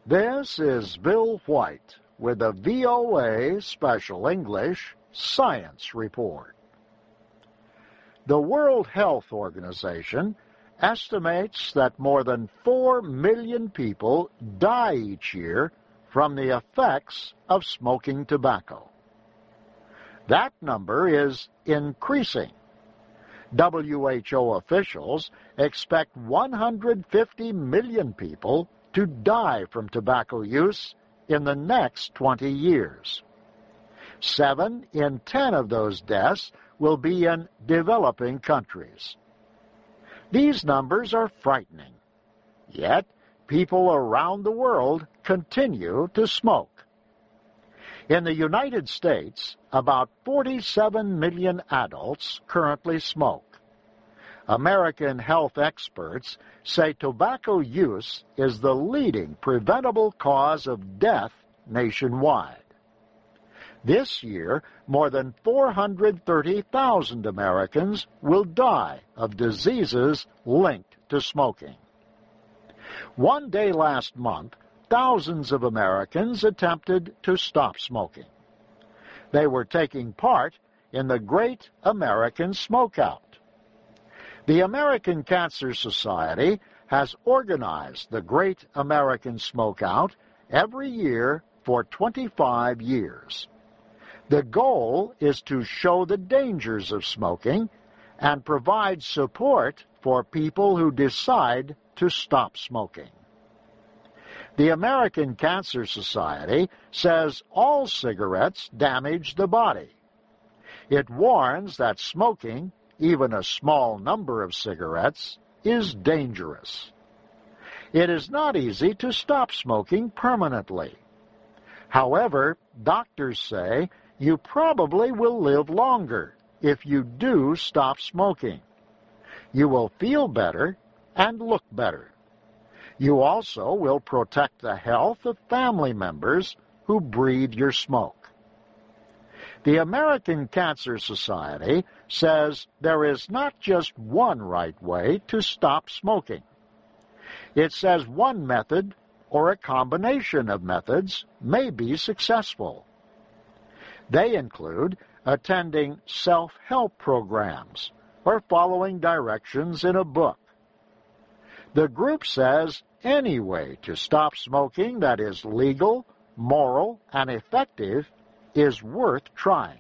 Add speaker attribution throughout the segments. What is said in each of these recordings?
Speaker 1: This is Bill White with the VOA Special English Science Report. The World Health Organization estimates that more than 4 million people die each year from the effects of smoking tobacco. That number is increasing. WHO officials expect 150 million people to die from tobacco use in the next 20 years. 7 in 10 of those deaths will be in developing countries. These numbers are frightening. Yet, people around the world continue to smoke. In the United States, about 47 million adults currently smoke. American health experts say tobacco use is the leading preventable cause of death nationwide. This year, more than 430,000 Americans will die of diseases linked to smoking. One day last month, thousands of Americans attempted to stop smoking. They were taking part in the Great American Smokeout. The American Cancer Society has organized the Great American Smokeout every year for 25 years. The goal is to show the dangers of smoking and provide support for people who decide to stop smoking. The American Cancer Society says all cigarettes damage the body. It warns that smoking, even a small number of cigarettes, is dangerous. It is not easy to stop smoking permanently. However, doctors say you probably will live longer if you do stop smoking. You will feel better and look better. You also will protect the health of family members who breathe your smoke. The American Cancer Society says there is not just one right way to stop smoking. It says one method or a combination of methods may be successful. They include attending self-help programs or following directions in a book. The group says any way to stop smoking that is legal, moral, and effective is worth trying.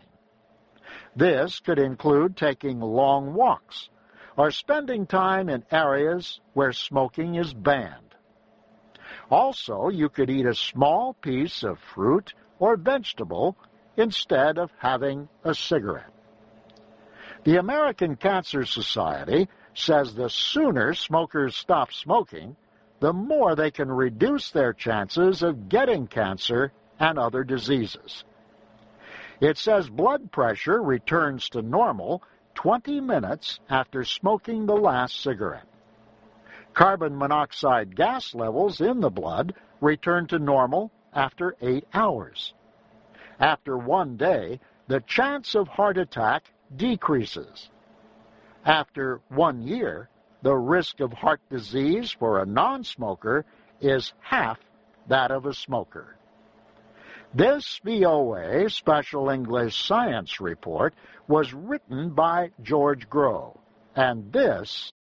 Speaker 1: This could include taking long walks or spending time in areas where smoking is banned. Also, you could eat a small piece of fruit or vegetable instead of having a cigarette. The American Cancer Society says the sooner smokers stop smoking, the more they can reduce their chances of getting cancer and other diseases. It says blood pressure returns to normal 20 minutes after smoking the last cigarette. Carbon monoxide gas levels in the blood return to normal after 8 hours. After 1 day, the chance of heart attack decreases. After 1 year, the risk of heart disease for a non-smoker is half that of a smoker. This VOA Special English Science Report was written by George Groh, and this